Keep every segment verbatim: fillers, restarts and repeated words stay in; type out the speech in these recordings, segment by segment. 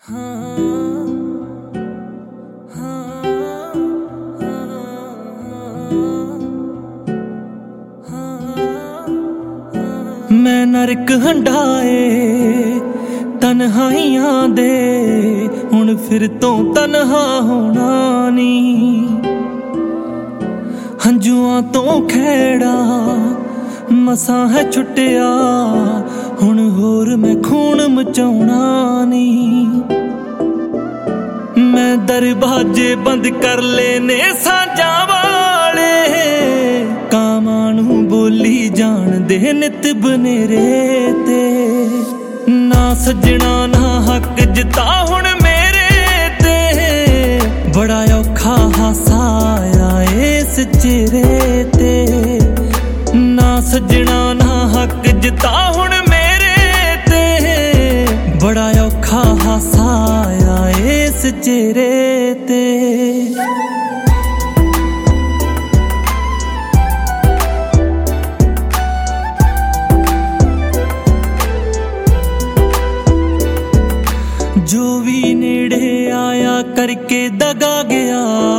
मैं नरक हंडाए तन्हाइयां दे हुण फिर तो तन्हा होना नी। हंजुआं तो खैड़ा मसा है छुटिया हुण होर मैं खून मचाउणा नी। मैं दरवाजे बंद कर लेने साजां वाले कामां नूं बोली जान दे नित बनेरे ते। ना सजना ना हक जिता हुण मेरे ते बड़ा औखा हासा आया इस चेहरे ते। ना सजना ना हक जिता हुण मेरे ते बड़ा औखा हासा आया इस चेहरे ते। जो भी नेड़े आया करके दगा गया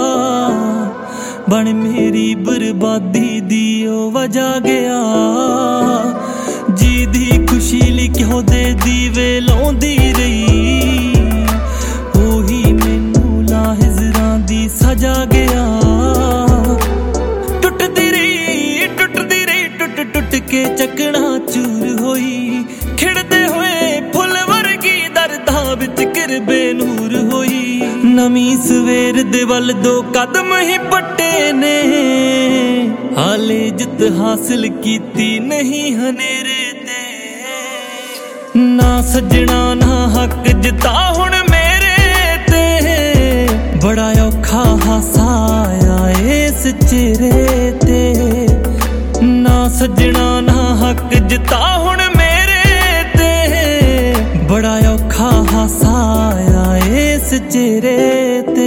बन मेरी बर्बादी दी ओ वजह गया। जी दी खुशी लिखो दे दीवे लाउंदी रही ओही मैनू लाहिज़रां दी सजा गया। टुटदी रही टुटदी रही टुट टुट के चकना चूर होई खिड़दे होए फुल वर्गी दर्दां विच किर बेनूर होई। नवी सवेर दे वल दो कदम ही पट्टे ने हाले जित हासिल कीती नहीं हनेरे ते। ना सजना ना हक जिता हुण मेरे ते बड़ा औखा हासा आया इस चेहरे ते। ना सजना ना हक जिता हुण मेरे ते बड़ा औखा हासा आया इस चेहरे ते।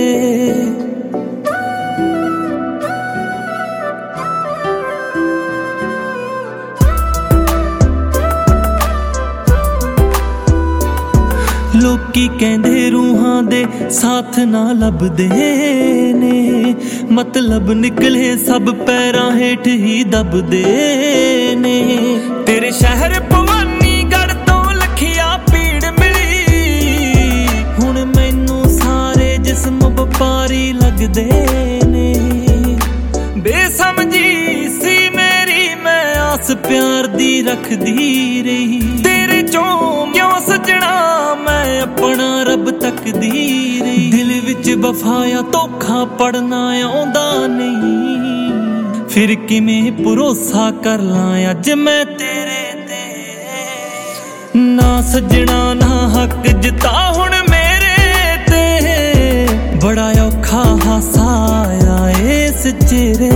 लोकी कहंदे रूहां दे साथ ना लभदे ने मतलब निकले सब पैरां हेठ ही दबदे ने। तेरे शहर भवानीगढ़ तो लखिया पीड़ मिली हुण मैनू सारे जिस्म वपारी लगदे ने। बेसमझी सी मेरी मैं आस प्यार दी रखदी रही तेरे चों क्यों सजना मैं अपना रब तकदी रही। दिल विच वफाया धोखा पड़ना आउंदा नहीं फिर किवें भरोसा कर लां अज मैं तेरे ते। ना सजना ना हक जिता हुण मेरे ते बड़ा औखा हासा आया इस चेहरे